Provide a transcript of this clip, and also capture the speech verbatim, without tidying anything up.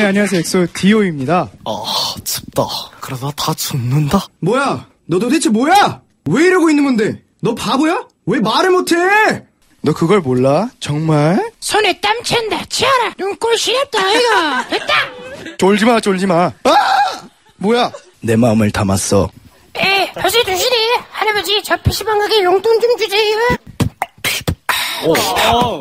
안녕하세요. 엑소 디오입니다. 아, 춥다. 그러다 다 죽는다. 뭐야? 너 도대체 뭐야? 왜 이러고 있는 건데? 너 바보야? 왜 말을 못해? 너 그걸 몰라? 정말? 손에 땀 챈다. 치아라. 눈꼴 시렵다 아이가. 됐다. 쫄지마 쫄지마. 아! 뭐야? 내 마음을 담았어. 에 벌써 두시네. 할아버지 저 피시방 가게 용돈 좀 주세요. 오,